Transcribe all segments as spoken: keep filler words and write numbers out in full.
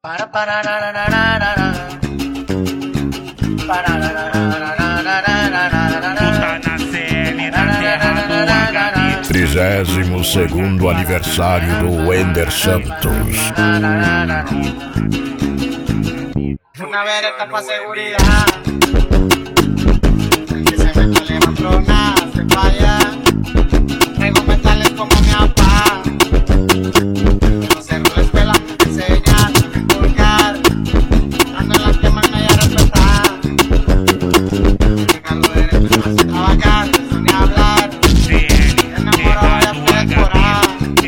Para para ra, ra, ra, ra, ra, ra. Para ra, ra, ra, ra, ra, ra, ra, ra, ra, Tu tá na série da terra do H D. Trigésimo segundo aniversário do Wender Santos. Una vereta pa' seguridad. Que se me sale matrona, se vaya. Traigo metales como mi papá. Que no se roles pela, me enseñan, me vulgar. Ando en las que más me haya respetar. Llegando derecho, no hace trabajar, eso ni hablar. Enamorado ya puede decorar.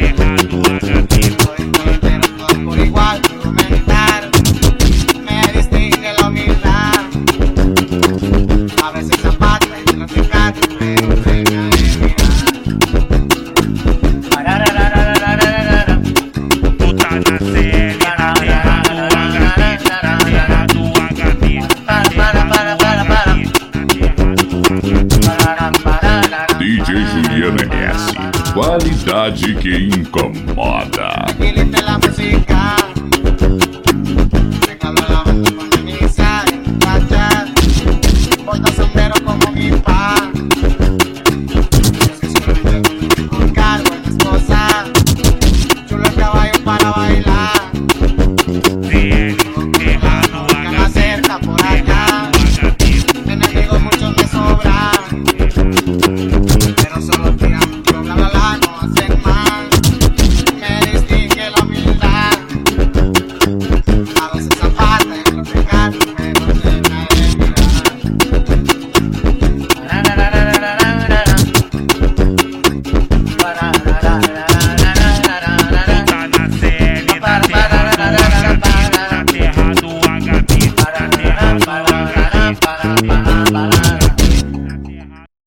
Soy todo entero, todo por igual, puedo meditar. Me distingue la humildad. A veces zapata y traficar, pero venga de mirar. Tu tá na série da terra do H D. Da terra do H D. Da terra do H D. D J Juliana S. Qualidade que incomoda. Aquele